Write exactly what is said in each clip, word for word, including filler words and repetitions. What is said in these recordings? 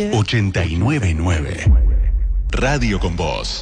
ochenta y nueve punto nueve. Radio con Vos.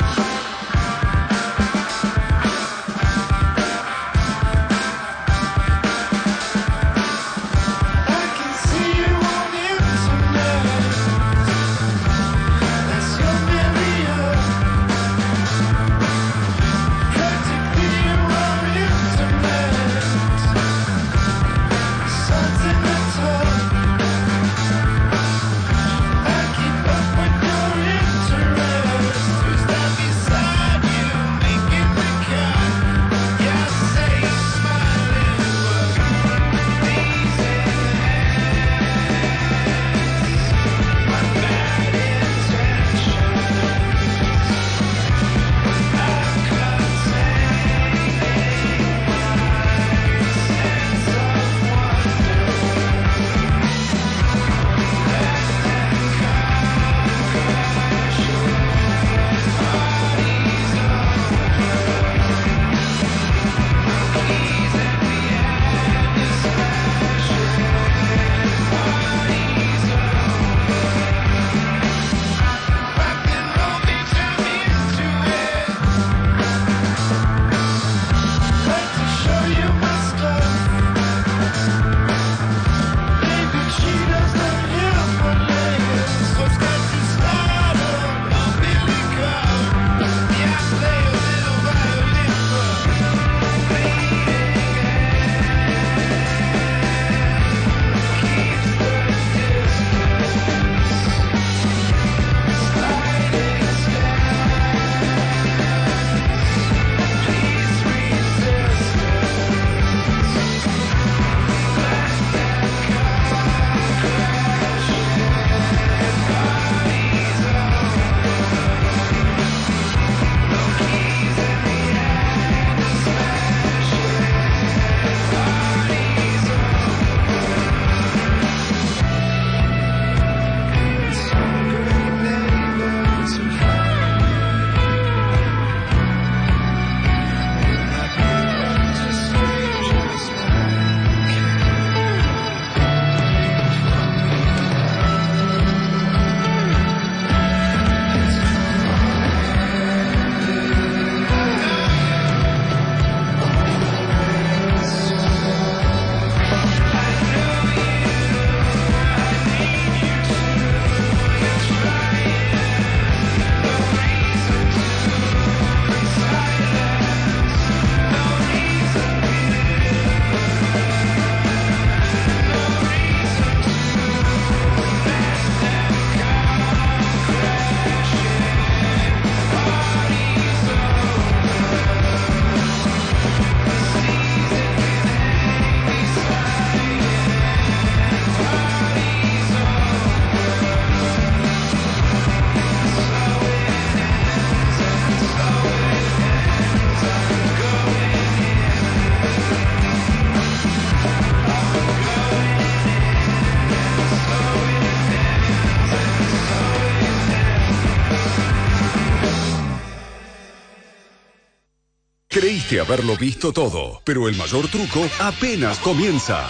Creíste haberlo visto todo, pero el mayor truco apenas comienza.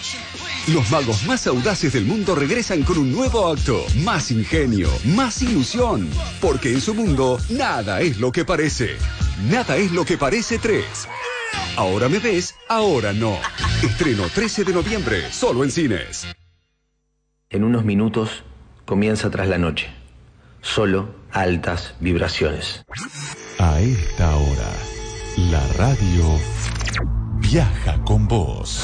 Los magos más audaces del mundo regresan con un nuevo acto, más ingenio, más ilusión, porque en su mundo nada es lo que parece. Nada es lo que parece tres. Ahora me ves, ahora no. Estreno trece de noviembre, solo en cines. En unos minutos comienza Tras la Noche. Solo altas vibraciones. A esta hora, la radio viaja con vos.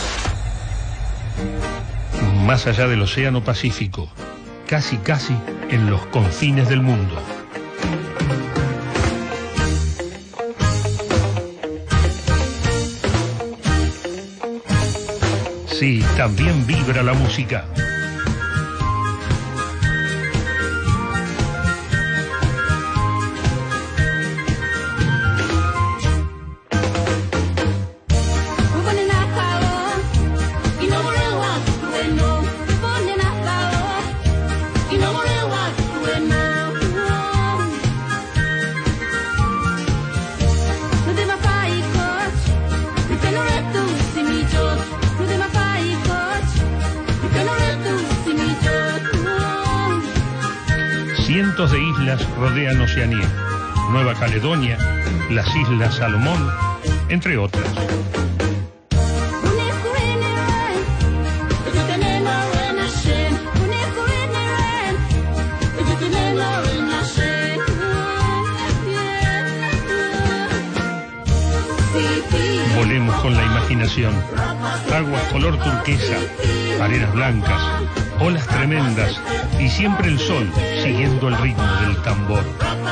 Más allá del Océano Pacífico, casi casi en los confines del mundo. Sí, también vibra la música. You cannot Cientos de islas rodean Oceanía, Nueva Caledonia, las Islas Salomón, entre otras. Volemos con la imaginación. Aguas color turquesa, arenas blancas, olas tremendas y siempre el sol siguiendo el ritmo del tambor.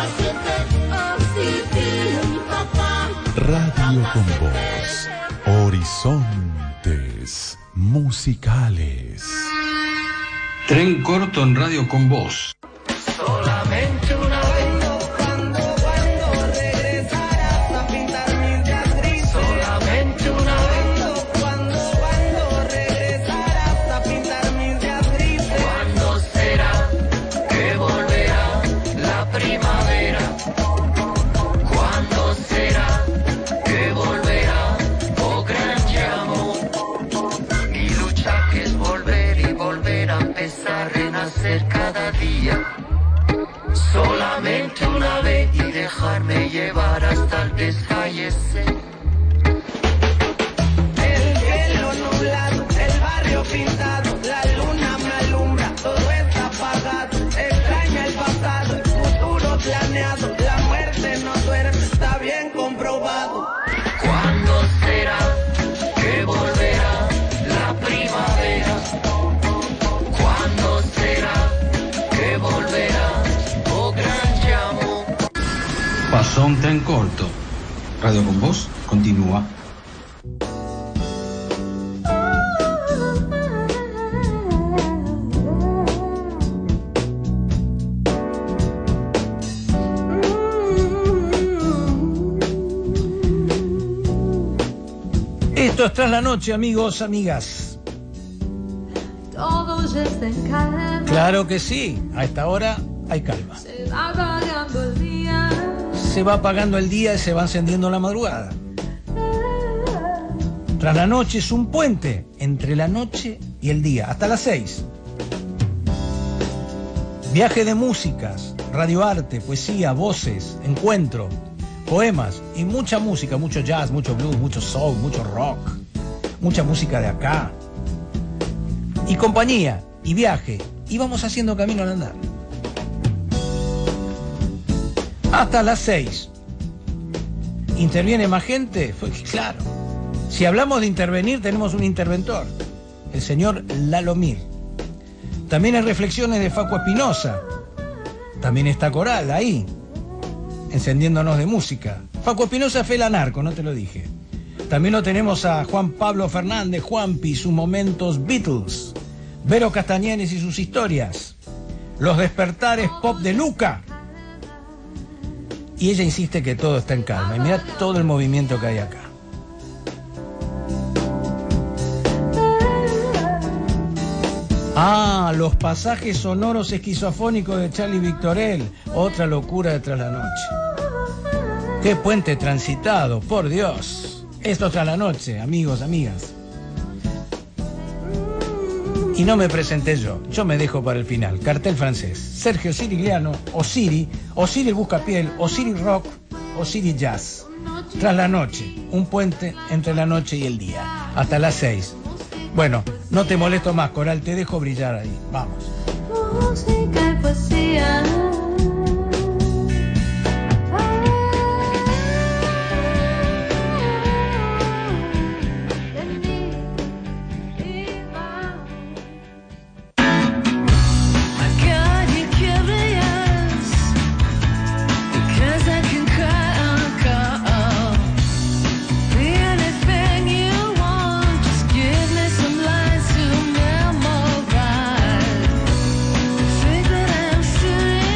Radio con Voz. Horizontes musicales. Tren corto en Radio con Voz. Solamente una vez. Cuando, cuando regresarás a pintar mis días grises. Solamente una vez. Cuando, cuando regresarás a pintar mis días grises. ¿Cuándo será que volverá la primavera? ¿Cuándo será que volverá, oh gran amor? Mi lucha que es volver y volver a empezar, renacer cada día. Solamente una vez y dejarme llevar hasta el desfallecer. El cielo nublado, el barrio pintado, la luna me alumbra, todo está apagado. Extraña el pasado, el futuro planeado, la muerte no duerme, está bien comprobado. ¿Cuándo será que volverá la primavera? ¿Cuándo será que volverá? Pasó un tren corto. Radio con Voz continúa. Esto es Tras la Noche, amigos, amigas. Todo ya está en calma. Claro que sí, a esta hora hay calma. Se va apagando el día. Se va apagando el día y se va encendiendo la madrugada. Tras la Noche es un puente entre la noche y el día, hasta las seis. Viaje de músicas, radioarte, poesía, voces, encuentro, poemas y mucha música, mucho jazz, mucho blues, mucho soul, mucho rock, mucha música de acá. Y compañía, y viaje, y vamos haciendo camino al andar. Hasta las seis. ¿Interviene más gente? Pues claro. Si hablamos de intervenir, tenemos un interventor, el señor Lalomir. También hay reflexiones de Facu Espinosa. También está Coral ahí, encendiéndonos de música. Facu Espinosa fue el anarco, no te lo dije. También lo tenemos a Juan Pablo Fernández, Juanpi, sus momentos Beatles. Vero Castañenes y sus historias. Los despertares pop de Luca. Y ella insiste que todo está en calma. Y mira todo el movimiento que hay acá. Ah, los pasajes sonoros esquizofónicos de Charlie Victorel. Otra locura de Tras la Noche. Qué puente transitado, por Dios. Esto es Tras la Noche, amigos, amigas. Y no me presenté yo, yo me dejo para el final. Cartel francés. Sergio Sirigliano, Osiri, Osiri el Buscapiel, Osiri Rock, Osiri Jazz. Tras la Noche, un puente entre la noche y el día. Hasta las seis. Bueno, no te molesto más, Coral, te dejo brillar ahí. Vamos. Música y poesía. Think that I'm serious.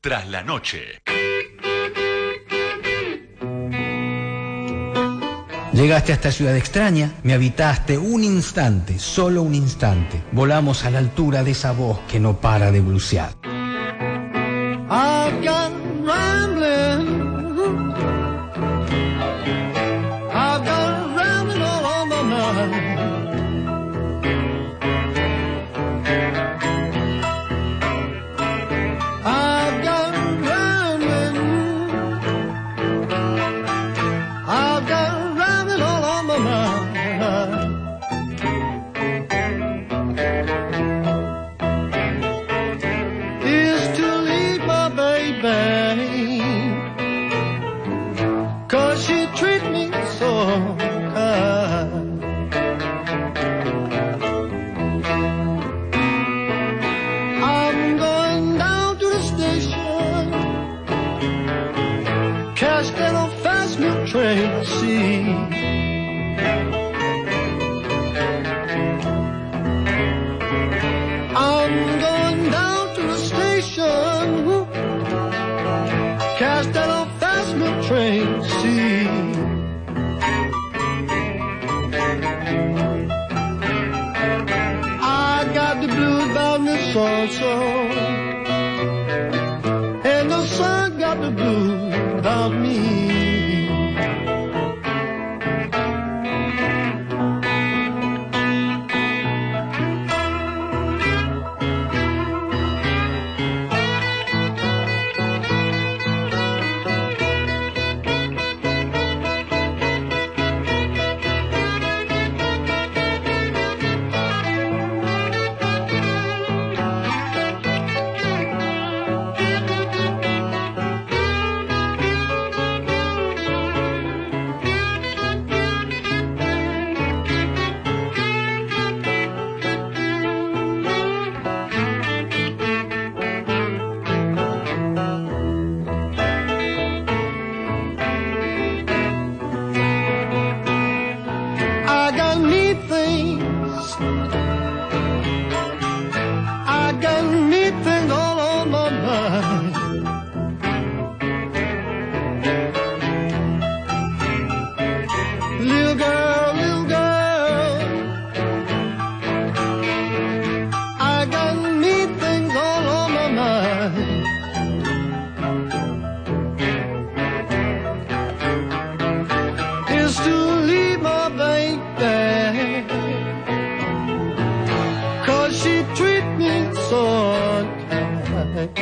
Tras la noche. Llegaste a esta ciudad extraña, me habitaste un instante, solo un instante. Volamos a la altura de esa voz que no para de brucear. I've got rambling. I've got rambling all on my mind. I've got rambling. I've got rambling all on my mind. Is to leave my baby, 'cause she treat me so kind. I'm going down to the station, catch that old fast milk train, I see. I'm going down to the station, catch that old fast milk train, see. I got the blues about me so-so, and the sun got the blues about me. I got neat things, I got neat things all on my mind. Little girl, little girl, I got neat things all on my mind. Is to leave my baby, 'cause she treat me so kind.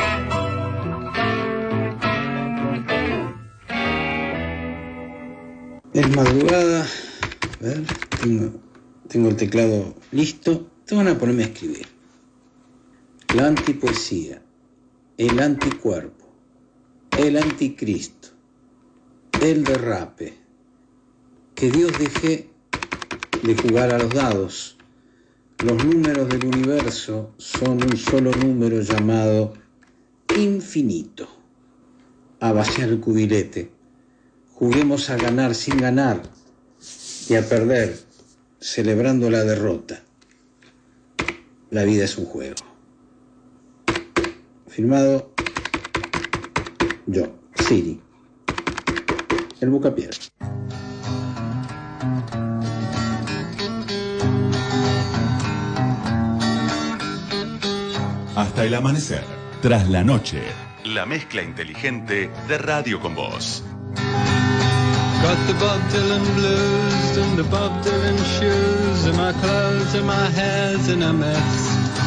Es madrugada, a ver, tengo, tengo el teclado listo, tengo ganas de ponerme a escribir. La antipoesía, el anticuerpo, el anticristo, el derrape. Que Dios deje de jugar a los dados. Los números del universo son un solo número llamado infinito. A vaciar el cubilete. Juguemos a ganar sin ganar y a perder celebrando la derrota. La vida es un juego. Firmado yo, Siri, el Bucapiedra. Hasta el amanecer. Tras la noche. La mezcla inteligente de Radio con Voz. Got the Bob Dylan blues and the Bob Dylan shoes, and my clothes and my hair's in a mess.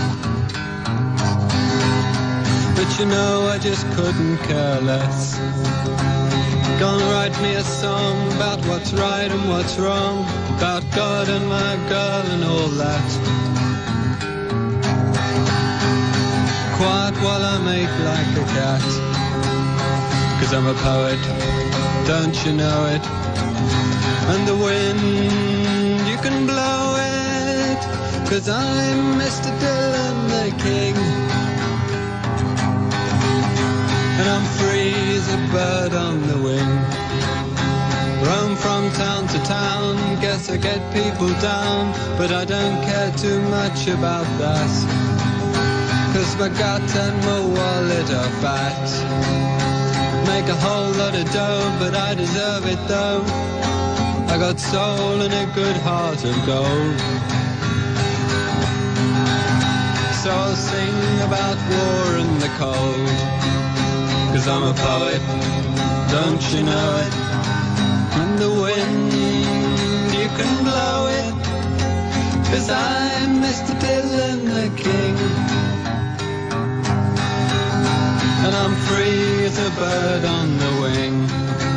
But you know I just couldn't care less. Gonna write me a song about what's right and what's wrong, about God and my girl and all that. Quiet while I make like a cat, 'cause I'm a poet, don't you know it? And the wind, you can blow it, 'cause I'm Mister Dylan the King. And I'm free as a bird on the wing. Roam from town to town, guess I get people down, but I don't care too much about that. 'Cause Cause my gut and my wallet are fat. Make a whole lot of dough, but I deserve it though. I got soul and a good heart of gold. So I'll sing about war and the cold. Cause I'm a poet, don't you know it? And the wind, you can blow it. Cause I'm Mister Dylan the King. And I'm free as a bird on the wing.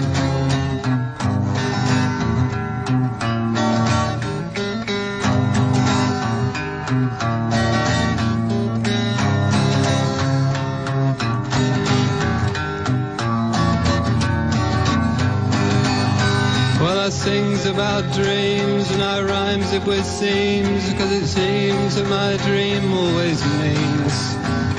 Well, I sings about dreams and I rhymes it with seams, cause it seems that my dream always means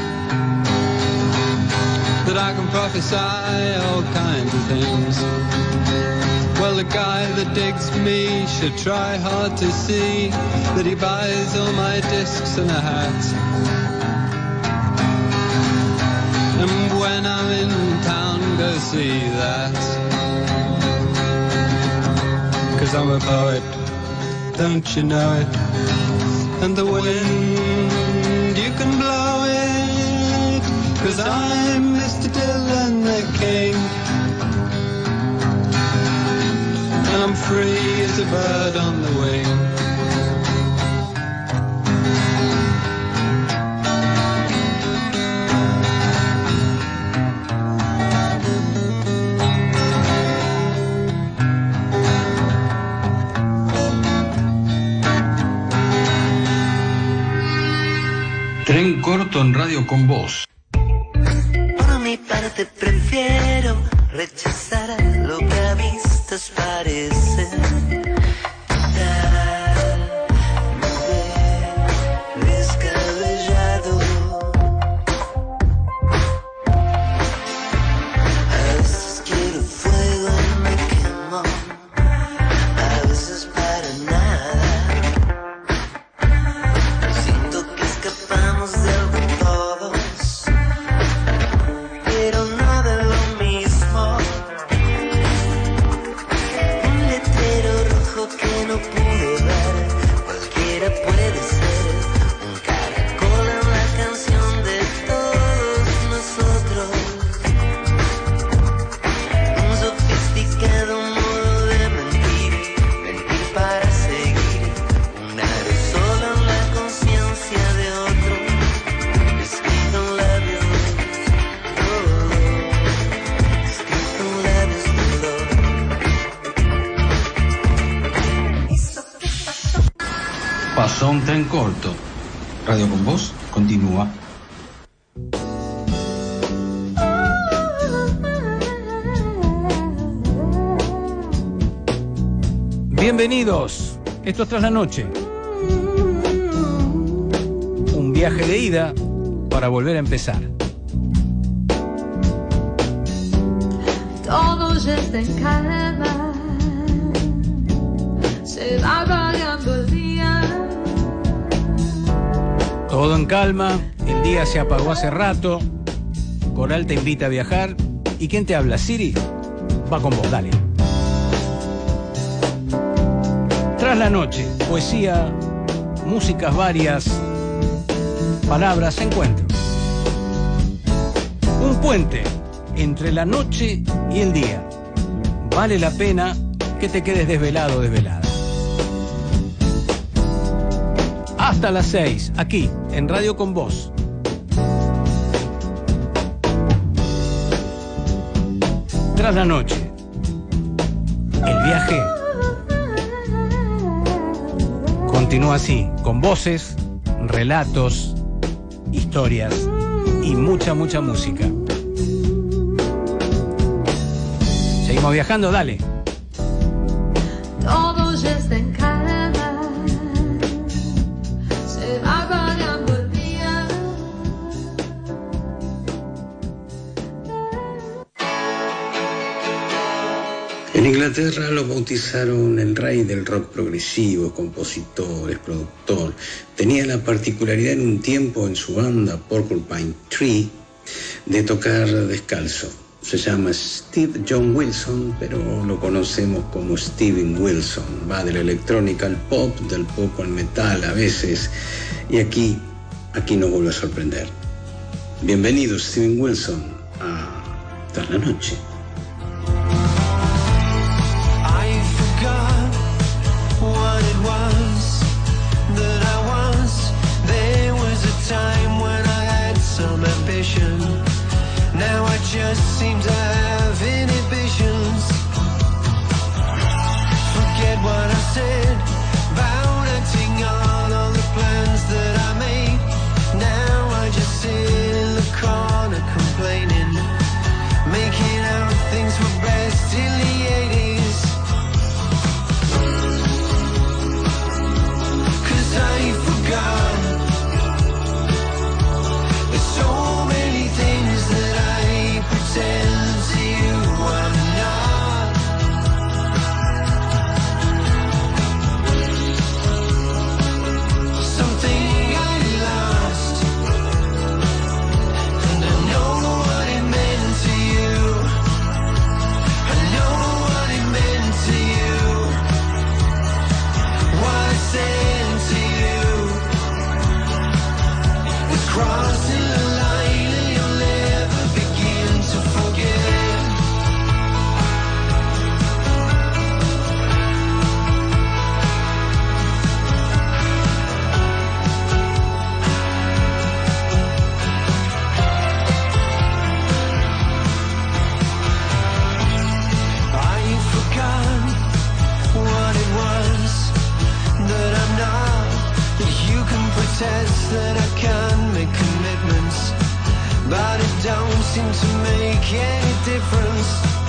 that I can prophesy all kinds of things. Well, the guy that digs me should try hard to see that he buys all my discs and a hat. And when I'm in town, go see that. Cause I'm a poet, don't you know it? And the wind, you can blow it. Cause I'm Mister Dylan the King. And I'm free as a bird on the wing. Tren corto en Radio con Voz. Por mi parte prefiero rechazar lo que a vistas parece tal, descabellado. A veces quiero fuego y me quemo, a veces para nada. Siento que escapamos de algo todos, pero no de lo mismo. Un letrero rojo que no pude ver, cualquiera puede ser. Un caracol en la canción de todos nosotros. Un sofisticado modo de mentir, mentir para seguir. Un aerosol en la conciencia de otro, escrito en labios, oh, escrito en labios duros. Pasó un tren corto. Radio con Voz continúa. Bienvenidos, esto es Tras la Noche. Un viaje de ida para volver a empezar. Todo ya está en calma, se va apagando el día. Todo en calma, el día se apagó hace rato. Coral te invita a viajar. ¿Y quién te habla? Siri va con vos, dale. Tras la Noche, poesía, músicas varias, palabras, encuentros. Un puente entre la noche y el día. Vale la pena que te quedes desvelado o desvelada. Hasta las seis, aquí, en Radio con Voz. Tras la Noche. El viaje continúa así, con voces, relatos, historias y mucha, mucha música. Seguimos viajando, dale. Todo ya está en calma, se va apagando el día. En Inglaterra lo bautizaron el rey del rock progresivo, compositor, productor. Tenía la particularidad en un tiempo en su banda Porcupine Tree de tocar descalzo. Se llama Steve John Wilson, pero lo conocemos como Steven Wilson. Va de la electrónica al pop, del pop al metal a veces, y aquí, aquí nos vuelve a sorprender. Bienvenido Steven Wilson a Tras la Noche. I forgot what it was that I was. There was a time when I had some ambition. Now I just seem to have inhibitions. Forget what I said about acting on all the plans that I made. Now I just sit in the corner complaining, making out things were best in the eighties. Cause I forgot there's so many things that I pretend to you I'm not. Something I lost, and I know what it meant to you. I know what it meant to you. What I said to you was crossing the line, and you'll never begin to forget. I forgot what it was that I'm not. You can protest that I can make commitments, but it don't seem to make any difference.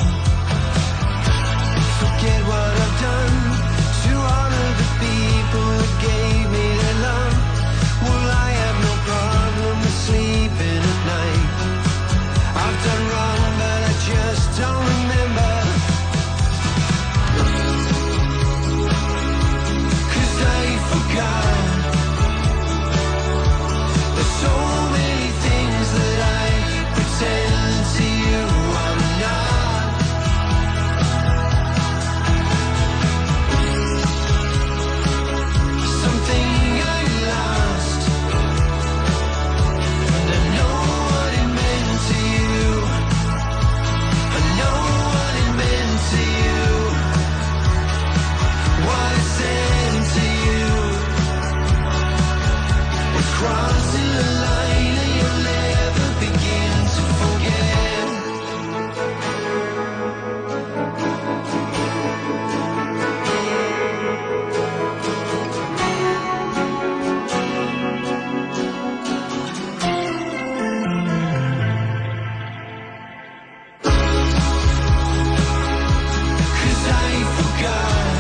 Forget what I've done to honor the people who gave me their love. Well, I have no problem with sleeping at night. I've done wrong, but I just don't remember. Cause I forgot there's so many things that I pretend to you I'm not. Something I lost, and I know what it meant to you. I know what it meant to you. What I said to you was crossing the line, and you'll never begin to forget. Cause I forgot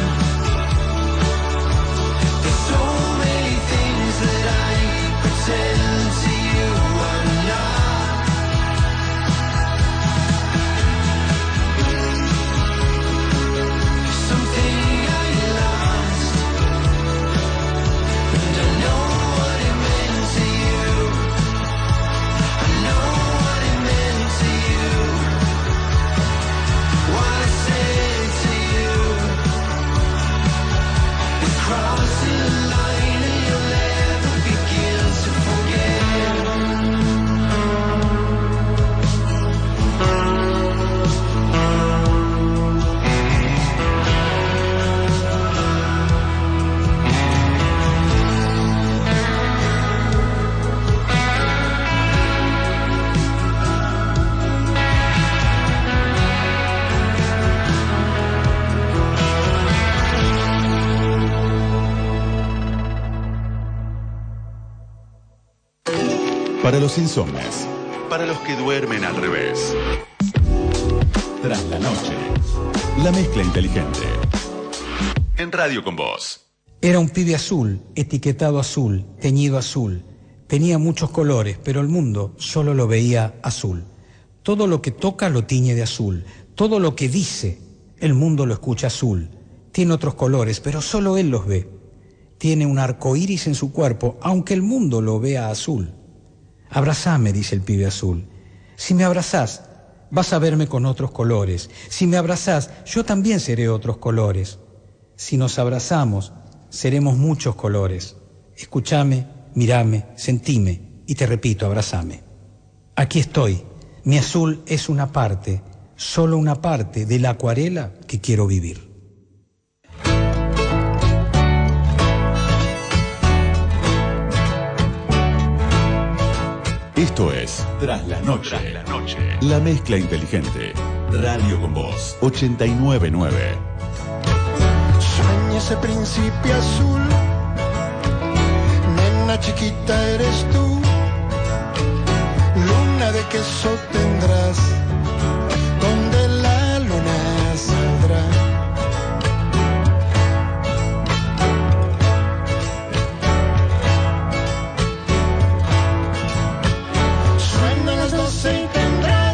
there's so many things that I pretend to you I'm not. Something I lost, and I know what it meant to you. I know what it meant to you. What I said to you was crossing the line, and you'll never begin to forget. Para los insomnes. Para los que duermen al revés. Tras la Noche. La mezcla inteligente. En Radio con Vos. Era un pibe azul, etiquetado azul, teñido azul. Tenía muchos colores, pero el mundo solo lo veía azul. Todo lo que toca lo tiñe de azul. Todo lo que dice El mundo lo escucha azul. Tiene otros colores, pero solo él los ve. Tiene un arco iris en su cuerpo, aunque el mundo lo vea azul. Abrazame, dice el pibe azul. Si me abrazás, vas a verme con otros colores. Si me abrazás, yo también seré otros colores. Si nos abrazamos, seremos muchos colores. Escúchame, mírame, sentime y te repito, abrazame. Aquí estoy. Mi azul es una parte, solo una parte de la acuarela que quiero vivir. Esto es Tras la Noche. Tras la Noche. La mezcla inteligente. Radio con Voz. ochenta y nueve punto nueve. Sueña ese príncipe azul. Nena chiquita eres tú. Luna de queso tendrás. Donde la luna saldrá. Y tendrás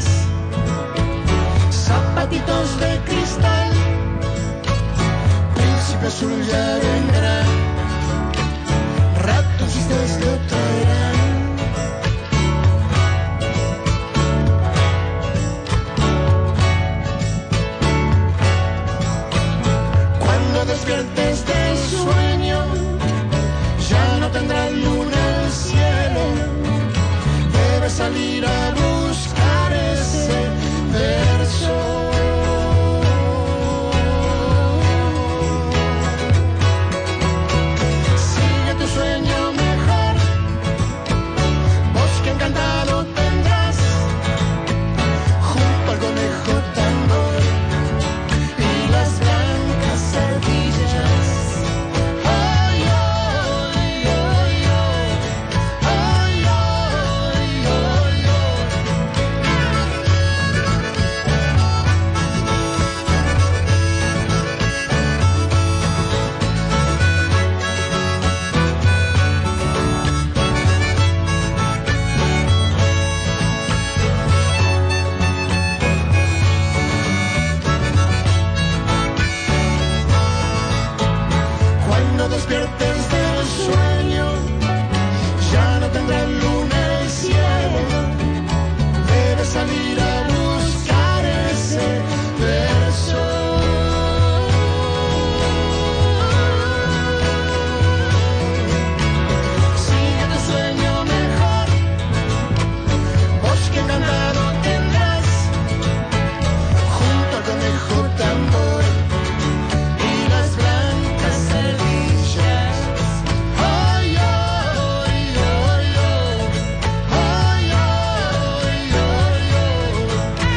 zapatitos de cristal. Príncipe azul ya vendrá. Ratoncitos te traerán. Cuando despiertes del sueño, ya no tendrás luna al cielo. Debes salir a buscar ese verso. Sigue tu sueño mejor. Bosque encantado tendrás. Junto al conejo tambor y las blancas ardillas. Ay, ay, ay, ay. Ay, ay, ay, ay. Cuando despiertes del sueño, ya no tendrás luna el cielo. Debes salir a buscar ese verso. Sigue tu sueño mejor. Bosque encantado tendrás. Junto al conejo tambor y las blancas ardillas. Ay, ay, ay, ay. Ay, ay, ay, ay.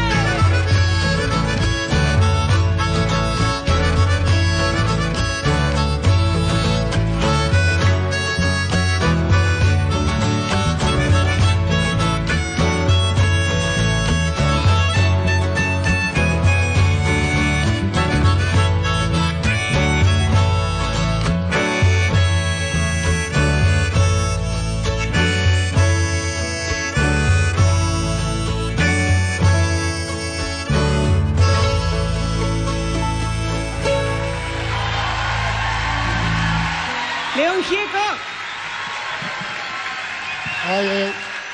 León Gieco. Ay, ay.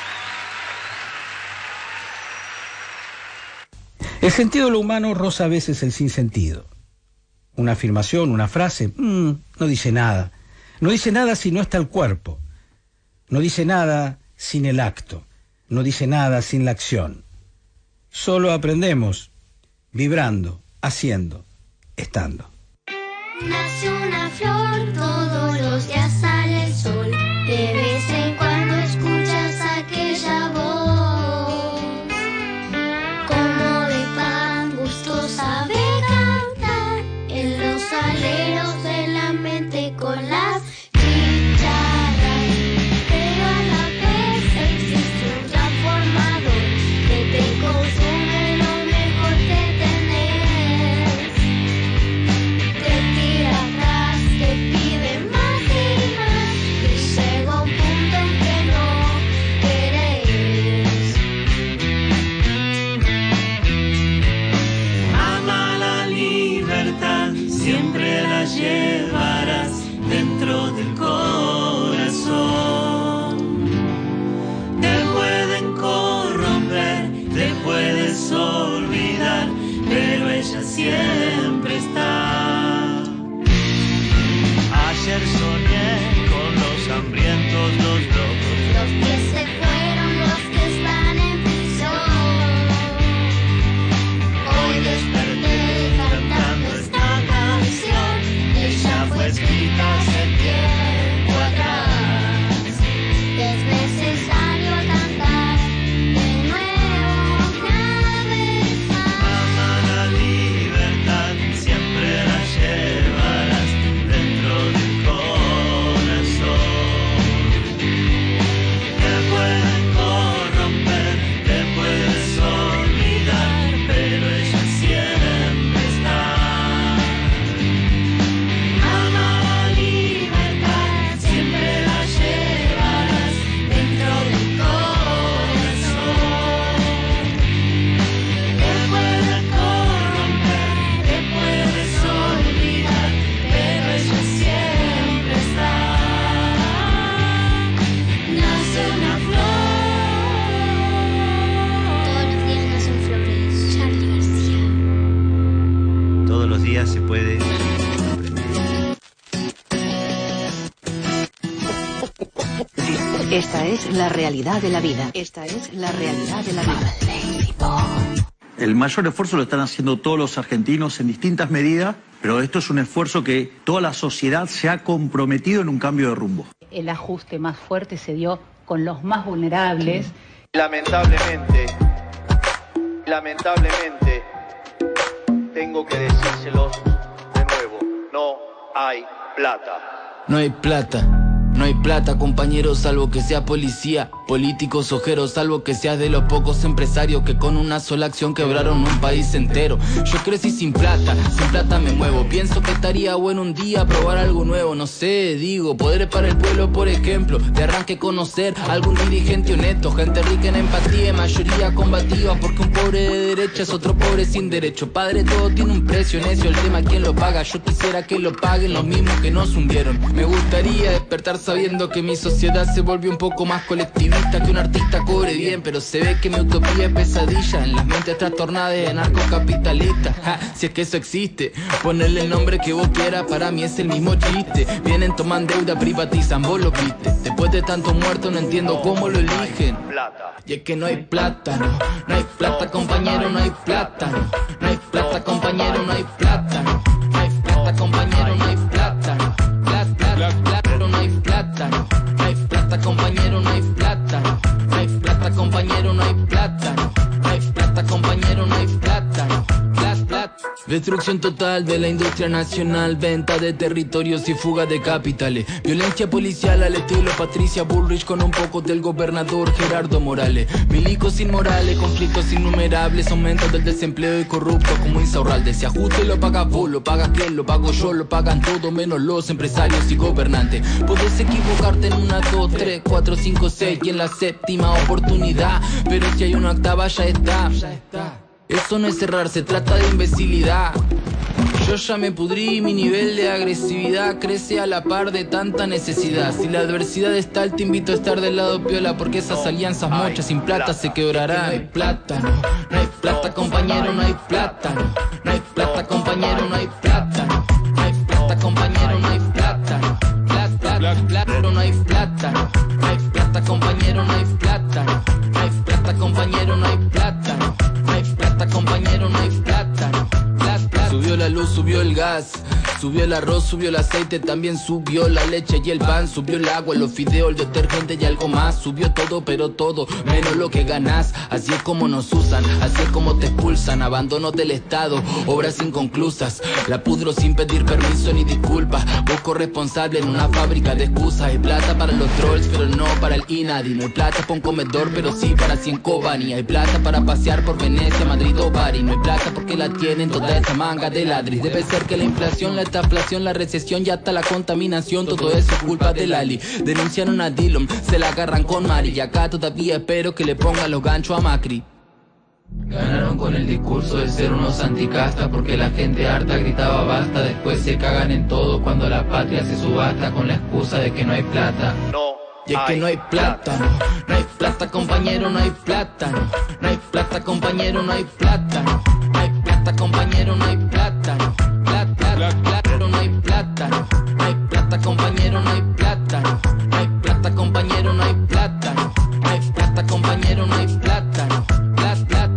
El sentido de lo humano roza a veces el sinsentido. Una afirmación, una frase, mmm, no dice nada. No dice nada si no está el cuerpo. No dice nada sin el acto. No dice nada sin la acción. Solo aprendemos vibrando, haciendo, estando. Nace una flor, todos los días sale el sol. De vez en cuando escuchas aquella voz. Como de pan gustosa de cantar en los aleros de la mente con las chicharras. Pero a la vez existe un transformador que te consume lo mejor que tenés. Te tira atrás, te pide más y más y llega un punto Esta es la realidad de la vida. Esta es la realidad de la vida. El mayor esfuerzo lo están haciendo todos los argentinos en distintas medidas, pero esto es un esfuerzo que toda la sociedad se ha comprometido en un cambio de rumbo. El ajuste más fuerte se dio con los más vulnerables. Lamentablemente, lamentablemente, tengo que decírselos de nuevo, no hay plata. No hay plata. No hay plata, compañero, salvo que sea policía, políticos ojeros, salvo que seas de los pocos empresarios que con una sola acción quebraron un país entero. Yo crecí sin plata, sin plata me muevo. Pienso que estaría bueno un día probar algo nuevo. No sé, digo, poder para el pueblo, por ejemplo. De arranque conocer a algún dirigente honesto, gente rica en empatía, mayoría combativa, porque un pobre de derecha es otro pobre sin derecho. Padre, todo tiene un precio, necio, el tema quién lo paga. Yo quisiera que lo paguen los mismos que nos hundieron. Me gustaría despertar sabiendo que mi sociedad se volvió un poco más colectivista, que un artista cobre bien, pero se ve que mi utopía es pesadilla en las mentes trastornadas de narcocapitalistas. Ja, si es que eso existe, ponerle el nombre que vos quieras, para mí es el mismo chiste. Vienen, toman deuda, privatizan, vos lo viste. Después de tanto muerto no entiendo cómo lo eligen. Y es que no hay plata, no, no hay plata, compañero, no hay plata, no, no hay plata, compañero, no hay plata, no, no hay plata, compañero, no hay plata, no. No hay plata, no, no hay plata, compañero, no hay plata, no, no hay plata, compañero, no hay plata, no, no hay plata, compañero, no hay plata, no, plata, plata. Destrucción total de la industria nacional, venta de territorios y fuga de capitales, violencia policial al estilo Patricia Bullrich con un poco del gobernador Gerardo Morales, milicos inmorales, conflictos innumerables, aumento del desempleo y corrupto como Insaurralde. Si ajuste lo pagas vos, lo pagas quién, lo pago yo, lo pagan todo menos los empresarios y gobernantes. Podés equivocarte en una, dos, tres, cuatro, cinco, seis y en la séptima oportunidad, pero si hay una octava ya está. Eso no es errar, se trata de imbecilidad. Yo ya me pudrí, mi nivel de agresividad crece a la par de tanta necesidad. Si la adversidad está, te invito a estar del lado piola, porque esas alianzas mochas sin plata se quebrarán. No hay plata, no, no hay plata, compañero, no hay plata, no, no hay plata, compañero, no hay plata, no, no hay plata, compañero, no hay plata, no, plata, plata, no hay plata, no, no hay plata, compañero, no hay plata, no, no hay plata, compañero, no hay plata, no, no hay plata, compañero, no hay plata, no. Subió la luz, subió el gas, subió el arroz, subió el aceite, también subió la leche y el pan, subió el agua, los fideos, el detergente y algo más. Subió todo, pero todo, menos lo que ganás. Así es como nos usan, así es como te expulsan. Abandono del Estado, obras inconclusas. La pudro sin pedir permiso ni disculpas. Busco responsable en una fábrica de excusas. Hay plata para los trolls, pero no para el INADI. No hay plata para un comedor, pero sí para cien Cobani. Hay plata para pasear por Venecia, Madrid o Bari. No hay plata porque la tienen toda esa manga de ladris. Debe ser que la inflación, la estaflación, la recesión y hasta la contaminación, todo eso es culpa del Ali. Denunciaron a Dillon, se la agarran con Mari. Y acá todavía espero que le pongan los ganchos a Macri. Ganaron con el discurso de ser unos anticastas, porque la gente harta gritaba basta. Después se cagan en todo cuando la patria se subasta con la excusa de que no hay plata. No. Y es que no hay plata, no, no hay plata, compañero, no hay plata, no, no hay plata, compañero, no hay plata, no, no hay plata, compañero, no hay plata, no, plata, plata, no hay plata, no, no hay plata, compañero, no hay plata, no, no hay plata, compañero, no hay plata, no, no hay plata, compañero, no hay plata, no, plata, plata.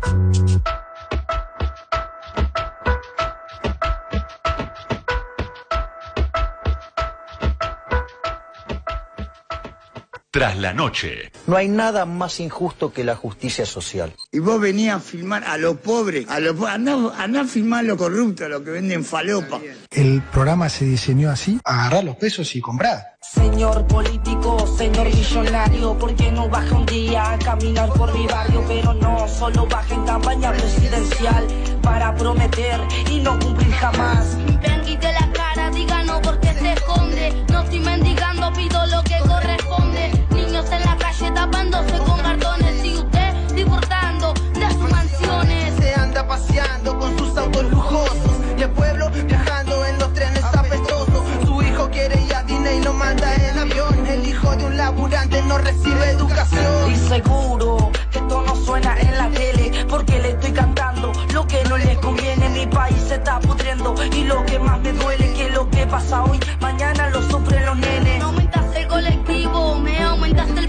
Tras la noche. No hay nada más injusto que la justicia social. Y vos venías a filmar a los pobres, a los andá, andá a filmar a los corruptos, a los que venden falopa. El programa se diseñó así, agarrar los pesos y comprar. Señor político, señor millonario, ¿por qué no baja un día a caminar por mi barrio? Pero no, solo baja en campaña presidencial para prometer y no cumplir jamás. Ven, quite la cara, diga no porque se esconde. No estoy mendigando, pido lo que corresponde. Niños en la calle tapándose con cartones y usted disfrutando de sus mansiones. Se anda paseando con sus autos lujosos y el pueblo viajando en los trenes apestosos. Su hijo quiere ir a Disney y lo manda en avión. El hijo de un laburante no recibe educación. Y seguro que esto no suena en la tele, porque le estoy cantando lo que no les conviene. Mi país se está pudriendo y lo que más me duele que lo que pasa hoy, mañana lo sufren los nenes. No aumentaste el colectivo, me aumentaste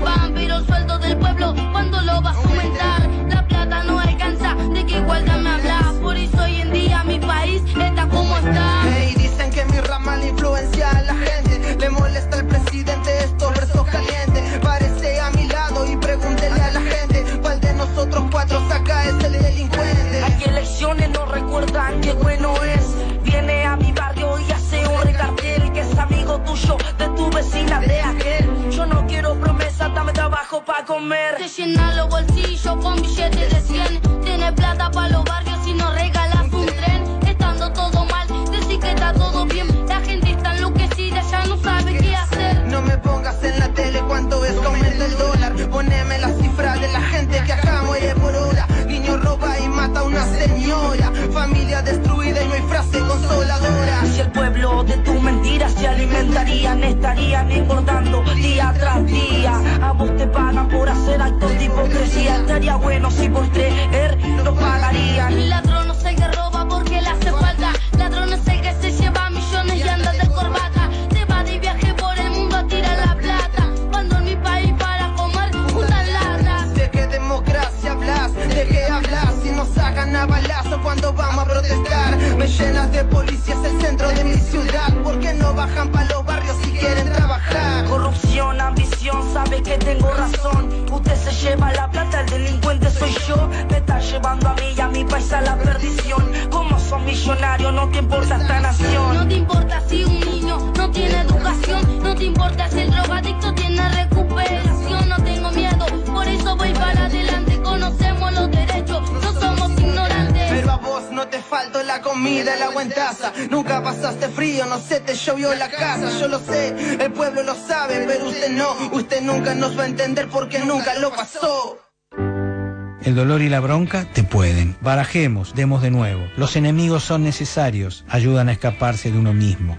hacer. Se llena los bolsillos con billetes de cien. Tiene plata para los barrios y no regalas un tren. Estando todo mal, decir que está todo bien. La gente está enloquecida, ya no sabe qué hacer. No me pongas en la tele cuánto es que aumenta el dólar. Poneme la cifra de la gente que acá muere por hora. Niño roba y mata a una señora. Familia destruida y no hay frase consoladora. Si el pueblo de tu mentira se alimentarían, estarían engordando día tras día. A vos te pagan por hacer actos de hipocresía. Estaría bueno si por creer no pagarían. El ladrón no es el que roba porque le hace falta. Ladrón es el que se lleva millones y anda de corbata. Se va de viaje por el mundo a tirar la plata. Cuando en mi país para comer juntan latas. ¿De qué democracia hablas? ¿De qué hablas? Si nos sacan a balazo cuando vamos a protestar. Me llenas de policías el centro de mi ciudad. ¿Por qué no bajan pa' los barrios si quieren trabajar? Corrupción, ambición, sabes que tengo razón. Usted se lleva la plata, el delincuente soy yo. Me está llevando a mí y a mi país a la perdición. Como son millonarios, no te importa esta nación. No te importa si un niño no tiene educación. No te importa si el drogadicto tiene recuperación. No tengo miedo, por eso voy para adelante. Conocemos los derechos, no somos ignorantes. Pero a vos no te faltó la comida, el agua en taza. Nunca pasaste frío, no se te llovió la casa. Yo lo sé, el pueblo lo sabe, pero usted no. Usted nunca nos va a entender porque nunca lo pasó. El dolor y la bronca te pueden. Barajemos, demos de nuevo. Los enemigos son necesarios, ayudan a escaparse de uno mismo.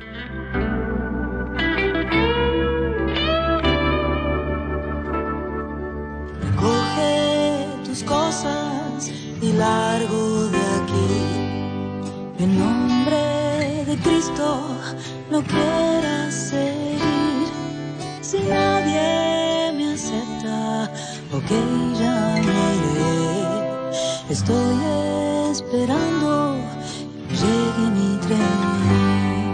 Coge tus cosas y largo de aquí. En nombre de Cristo no quieras seguir. Si nadie me acepta, ok, ya me iré. Estoy esperando que llegue mi tren.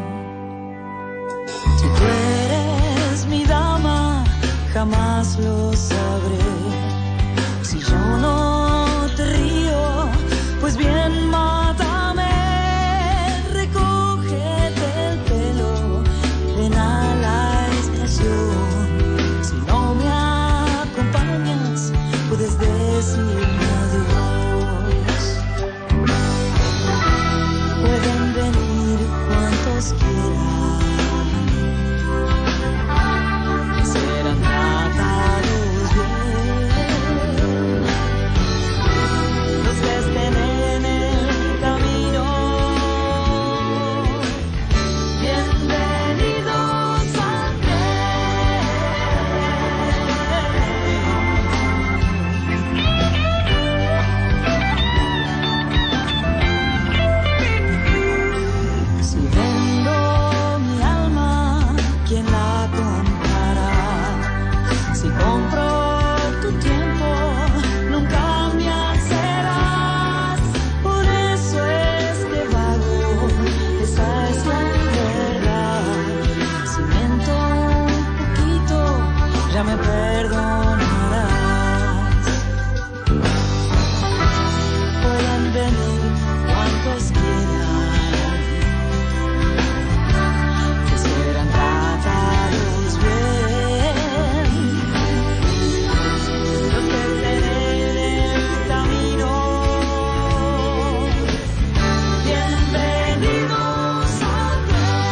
Si tú eres mi dama, jamás lo sabré. Si yo no te río, pues bien mátame. Recógete el pelo, ven a la estación. Si no me acompañas, puedes decirme adiós. Pueden venir cuantos quieran. Serán tratados bien. Los que estén en el camino, bienvenidos al tren. Si vendo mi alma, ¿quién la comprará? Si compro tu tiempo, nunca me hacerás. Por eso es que vago, esa es la verdad. Si miento un poquito, ya me perdonarás. Pueden venir cuantos quieran, que serán tratados bien. Los que estén en el camino, bienvenidos al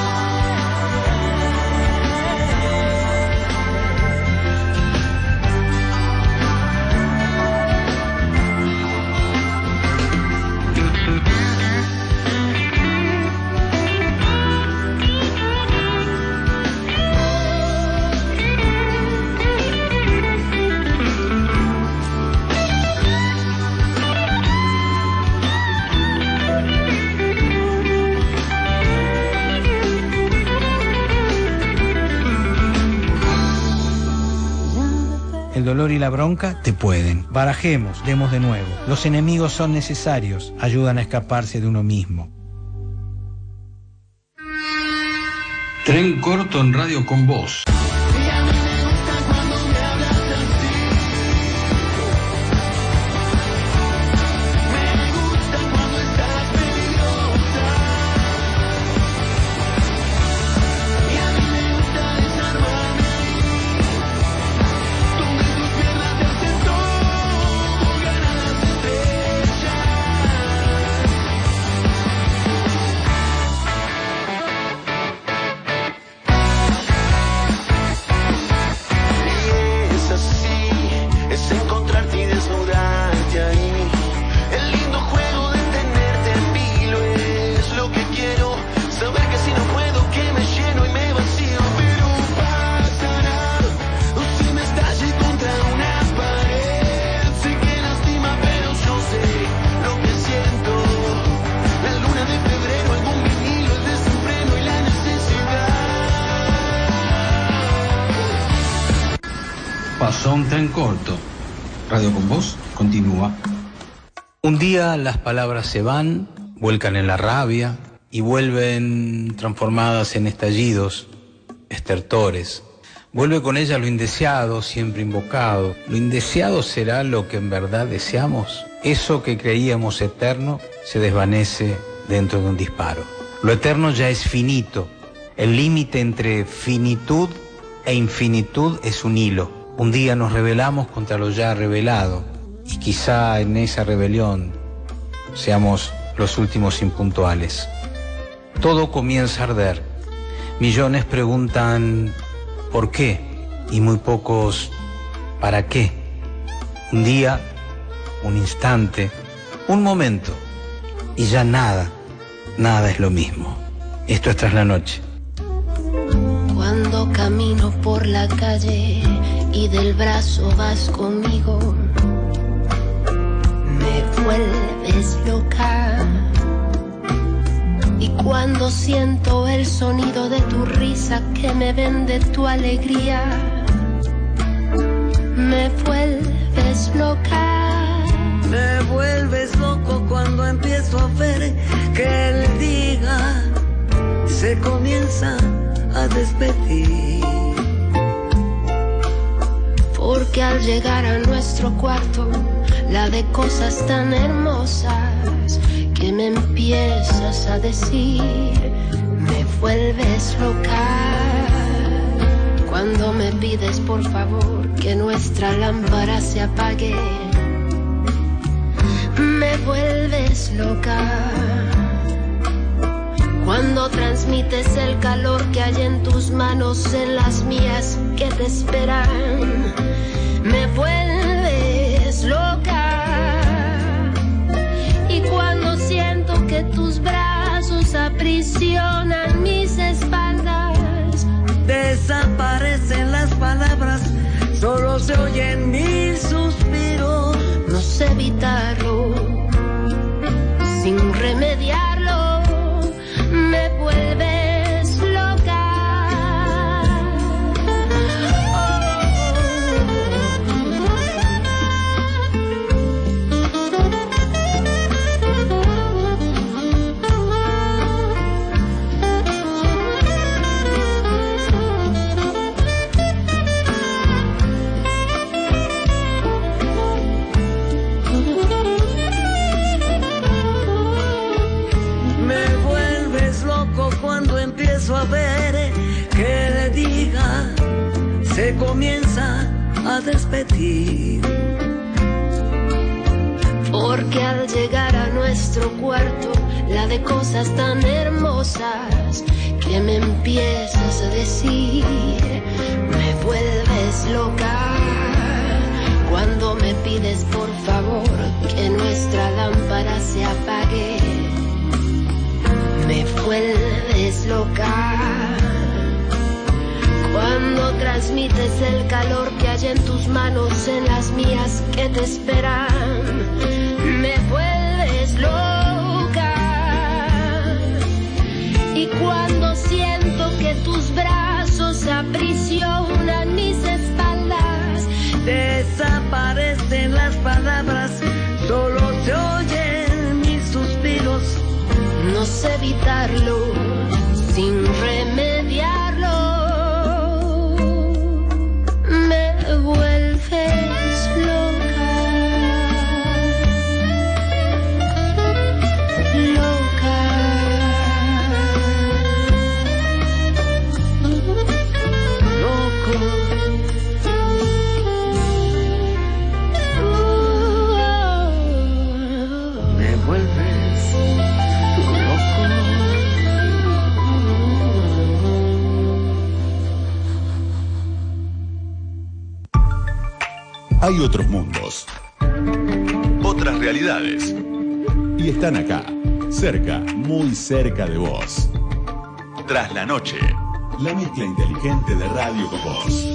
El dolor y la bronca te pueden. Barajemos, demos de nuevo. Los enemigos son necesarios, ayudan a escaparse de uno mismo. Tren corto en Radio con Voz. Y a mí me gusta desarmarme ahí, donde tus piernas te está en corto. Radio con Voz continúa. Un día las palabras se van, vuelcan en la rabia y vuelven transformadas en estallidos, estertores. Vuelve con ella lo indeseado, siempre invocado. ¿Lo indeseado será lo que en verdad deseamos? Eso que creíamos eterno se desvanece dentro de un disparo. Lo eterno ya es finito. El límite entre finitud e infinitud es un hilo. Un día nos rebelamos contra lo ya revelado y quizá en esa rebelión seamos los últimos impuntuales. Todo comienza a arder. Millones preguntan ¿por qué? Y muy pocos ¿para qué? Un día, un instante, un momento y ya nada, nada es lo mismo. Esto es Tras la Noche. Cuando camino por la calle y del brazo vas conmigo, me vuelves loca. Y cuando siento el sonido de tu risa que me vende tu alegría, me vuelves loca. Me vuelves loco cuando empiezo a ver que el día se comienza a despedir. Porque al llegar a nuestro cuarto, la de cosas tan hermosas que me empiezas a decir, me vuelves loca. Cuando me pides por favor que nuestra lámpara se apague, me vuelves loca. Cuando transmites el calor que hay en tus manos en las mías que te esperan, me vuelves loca. Y cuando siento que tus brazos aprisionan mis espaldas, desaparecen las palabras, solo se oyen mil suspiros. No sé evitarlo, sin remediarlo, me vuelves loca. Empiezo a ver que el día se comienza a despedir. Porque al llegar a nuestro cuarto, la de cosas tan hermosas que me empiezas a decir, me vuelves loca. Cuando me pides por favor que nuestra lámpara se apague, me vuelves loca. Cuando transmites el calor que hay en tus manos en las mías que te esperan, me vuelves loca. Y cuando siento que tus brazos aprisionan mis espaldas, desaparecen las palabras, solo se oyen mis suspiros. No sé evitarlo, sin remediarlo, me vuelves loca, loca, loco. Uh, me vuelves loco. Hay otros mundos, otras realidades, y están acá, cerca, muy cerca de vos. Tras la Noche, la mezcla inteligente de Radio con Voz.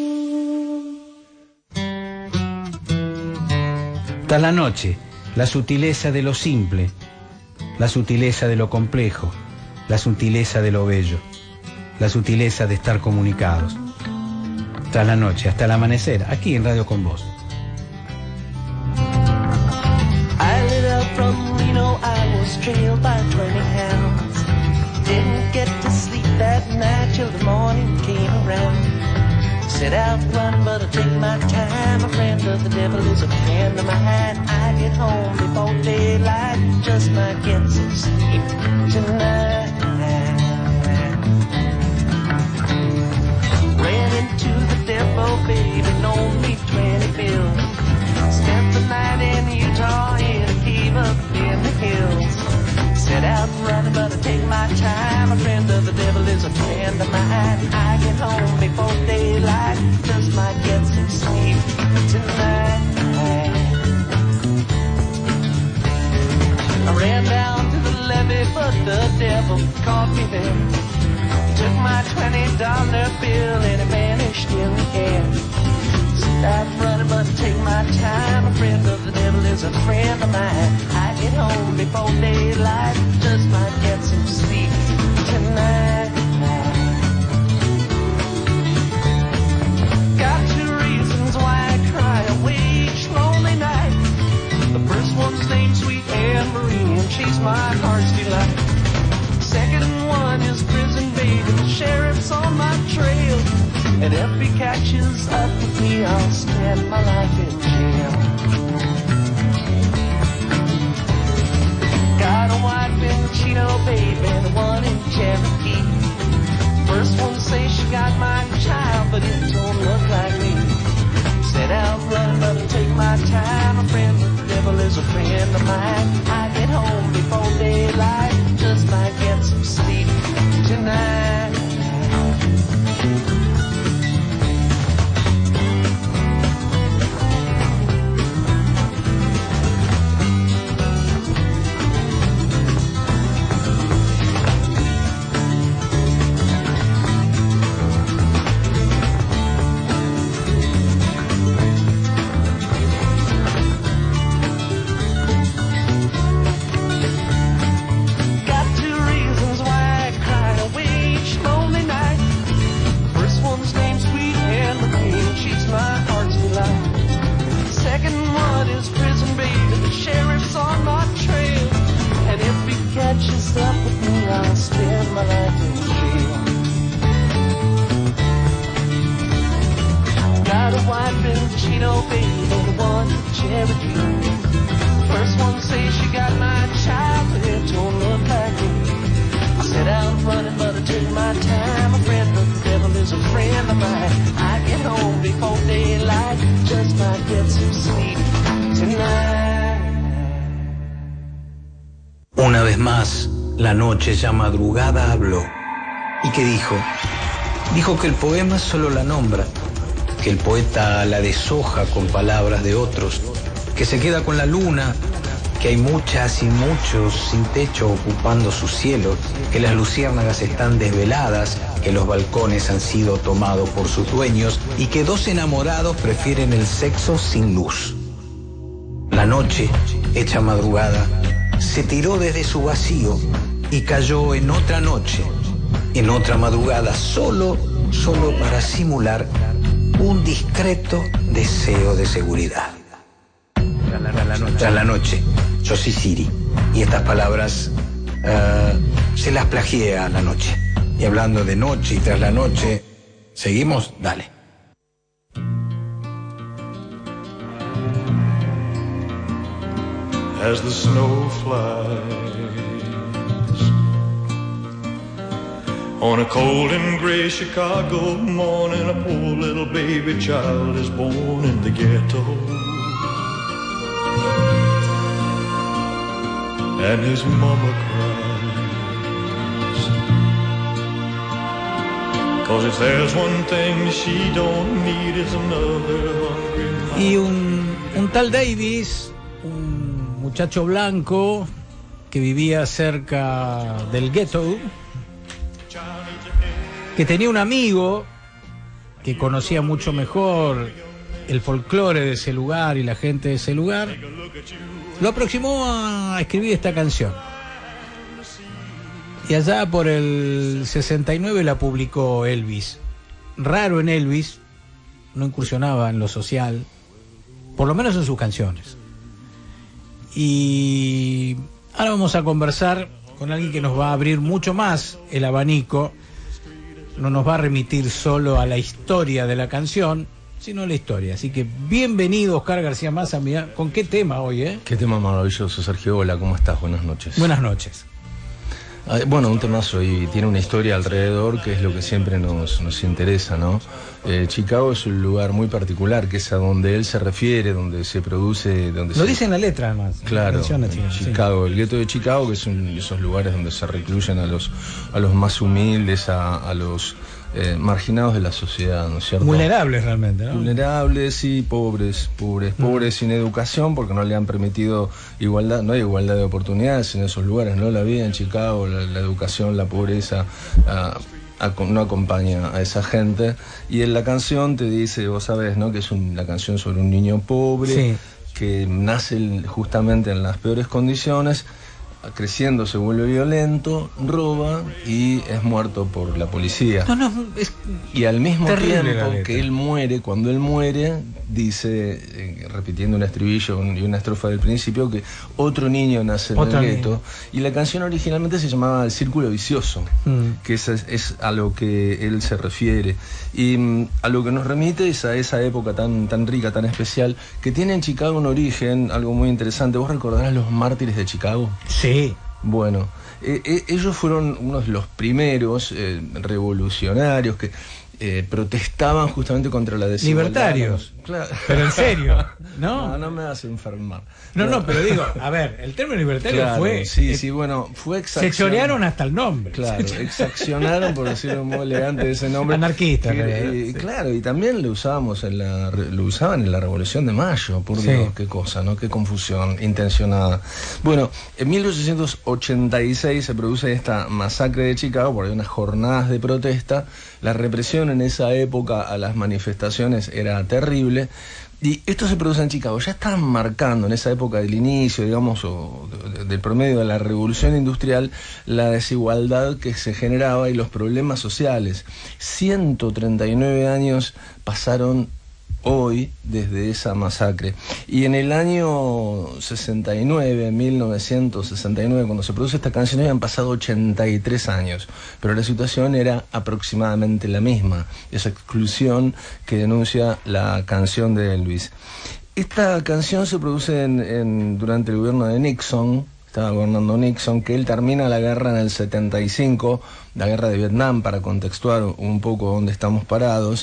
Tras la Noche, la sutileza de lo simple, la sutileza de lo complejo, la sutileza de lo bello, la sutileza de estar comunicados. Tras la noche, hasta el amanecer, aquí en Radio Con Vos. I lit up from Reno, I was trailed by twenty hounds. Didn't get to sleep that night till the morning came around. Set out running, but I take my time. A friend of the devil is a friend of mine. I get home before daylight, just might get some sleep tonight. Ran into the devil, baby, known me twenty bills. Spent the night in Utah in a cave up in the hills. Set out running, but I take my time. A friend of the devil is a friend of mine. I get home before daylight, just might get some sleep tonight. I ran down to the levee, but the devil caught me there. Took my twenty dollar bill and it vanished in the air. Stop running, but take my time. A friend of the devil is a friend of mine. I get home before daylight, just might get some sleep tonight. Got two reasons why I cry away each lonely night. The first one's named Sweet Anne Marie, and she's my heart's delight. Second one is prison baby, the sheriff's on my trail. And if he catches up with me, I'll spend my life in jail. Got a wife in Chino, baby, and one in Cherokee. First one says she got my child, but it don't look like me. Set out running, but I take my time. A friend of the devil is a friend of mine. I get home before daylight, just might get some sleep tonight. Una vez más, la noche ya madrugada habló. ¿Y qué dijo? Dijo que el poema solo la nombra, que el poeta la deshoja con palabras de otros, que se queda con la luna, que hay muchas y muchos sin techo ocupando sus cielos, que las luciérnagas están desveladas, que los balcones han sido tomados por sus dueños y que dos enamorados prefieren el sexo sin luz. La noche, hecha madrugada, se tiró desde su vacío y cayó en otra noche, en otra madrugada, solo, solo para simular un discreto deseo de seguridad. Tras la, la, noche. Tras la noche, yo soy Siri, y estas palabras uh, se las plagié a la noche. Y hablando de noche y tras la noche, ¿seguimos? Dale. As the snow flies on a cold and gray Chicago morning, a poor little baby child is born in the ghetto, and his mama cries, 'cause if there's one thing she don't need is another hungry mouth. Y un, un tal Davis, un muchacho blanco que vivía cerca del ghetto, que tenía un amigo que conocía mucho mejor el folclore de ese lugar y la gente de ese lugar, lo aproximó a escribir esta canción. Y allá por el sesenta y nueve la publicó Elvis. Raro en Elvis, no incursionaba en lo social, por lo menos en sus canciones. Y ahora vamos a conversar con alguien que nos va a abrir mucho más el abanico. No nos va a remitir solo a la historia de la canción, sino a la historia. Así que bienvenido, Oscar García Maza. Mirá, ¿con qué tema hoy, eh? Qué tema maravilloso, Sergio. Hola, ¿cómo estás? Buenas noches. Buenas noches. Ah, bueno, un temazo y tiene una historia alrededor que es lo que siempre nos, nos interesa, ¿no? Eh, Chicago es un lugar muy particular, que es a donde él se refiere, donde se produce... Donde lo se... dice en la letra, además. Claro, menciona, en Chicago, sí. El gueto de Chicago, que es un, esos lugares donde se recluyen a los, a los más humildes, a, a los... Eh, marginados de la sociedad, ¿no es cierto? Vulnerables realmente, ¿no? Vulnerables y pobres, pobres, mm. pobres sin educación porque no le han permitido igualdad, no hay igualdad de oportunidades en esos lugares, ¿no? La vida en Chicago, la, la educación, la pobreza, a, a, no acompaña a esa gente. Y en la canción te dice, vos sabés, ¿no? Que es un, la canción sobre un niño pobre, sí. que nace justamente en las peores condiciones, creciendo se vuelve violento, roba y es muerto por la policía. No, no, es y al mismo tiempo que él muere, cuando él muere, dice, eh, repitiendo un estribillo y una estrofa del principio, que otro niño nace en el gueto. Y la canción originalmente se llamaba El Círculo Vicioso, mm. que es, es a lo que él se refiere. Y mm, a lo que nos remite es a esa época tan, tan rica, tan especial, que tiene en Chicago un origen, algo muy interesante. ¿Vos recordarás los mártires de Chicago? Sí. Bueno, eh, eh, ellos fueron unos de los primeros eh, revolucionarios que eh, protestaban justamente contra la desigualdad. Libertarios. Claro. Pero en serio, ¿no? No, no me hagas enfermar. No, no, no, pero digo, a ver, el término libertario claro, fue... Sí, eh, sí, bueno, fue exacción. Se chorearon hasta el nombre. Claro, exaccionaron, por decirlo muy elegante, ese nombre. Anarquista. Que, eh, sí. Claro, y también lo usábamos en la, lo usaban en la Revolución de Mayo, por sí. Dios, qué cosa, ¿no? Qué confusión intencionada. Bueno, en mil ochocientos ochenta y seis se produce esta masacre de Chicago, porque hay unas jornadas de protesta. La represión en esa época a las manifestaciones era terrible. Y esto se produce en Chicago. Ya estaban marcando en esa época del inicio, digamos, o de, de, del promedio de la revolución industrial, la desigualdad que se generaba y los problemas sociales. ciento treinta y nueve años pasaron hoy desde esa masacre. Y en el año sesenta y nueve, mil novecientos sesenta y nueve, cuando se produce esta canción, habían pasado ochenta y tres años, pero la situación era aproximadamente la misma, esa exclusión que denuncia la canción de Elvis. Esta canción se produce en, en, durante el gobierno de Nixon. Estaba gobernando Nixon, que él termina la guerra en el setenta y cinco, la guerra de Vietnam, para contextuar un poco dónde estamos parados.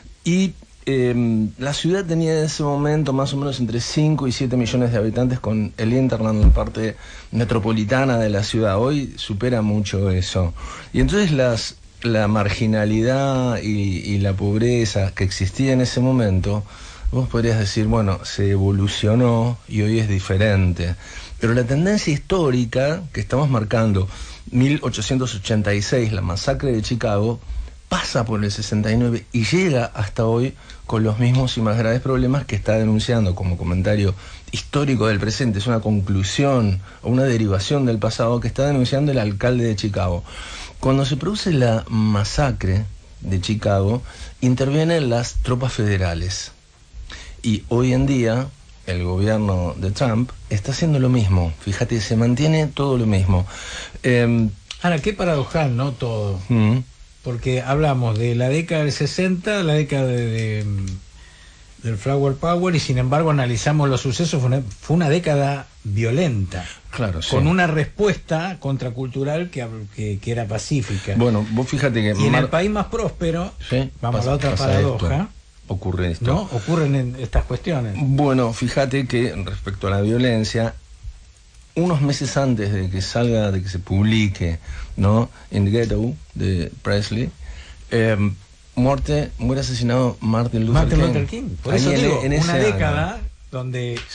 Y Eh, la ciudad tenía en ese momento más o menos entre cinco y siete millones de habitantes, con el Interland, la parte metropolitana de la ciudad. Hoy supera mucho eso. Y entonces las, la marginalidad y, y la pobreza que existía en ese momento, vos podrías decir, bueno, se evolucionó y hoy es diferente. Pero la tendencia histórica que estamos marcando, mil ochocientos ochenta y seis, la masacre de Chicago, pasa por el sesenta y nueve y llega hasta hoy con los mismos y más graves problemas que está denunciando como comentario histórico del presente. Es una conclusión o una derivación del pasado que está denunciando el alcalde de Chicago. Cuando se produce la masacre de Chicago, intervienen las tropas federales. Y hoy en día el gobierno de Trump está haciendo lo mismo. Fíjate, se mantiene todo lo mismo. Eh, Ahora, qué paradojal, ¿no? Todo. Mm. Porque hablamos de la década del sesenta, la década de, de, del Flower Power, y sin embargo analizamos los sucesos, fue una, fue una década violenta. Claro, sí. Con una respuesta contracultural que, que, que era pacífica. Bueno, vos fíjate que... Y en Mar... el país más próspero, sí, vamos pasa, a la otra paradoja, esto. Ocurre esto. ¿No? Ocurren en estas cuestiones. Bueno, fíjate que respecto a la violencia, unos meses antes de que salga, de que se publique, ¿no? In the Ghetto, de Presley, eh, muerte, muere asesinado Martin Luther Martin King. Luther King. Por eso digo, en, en una década año. donde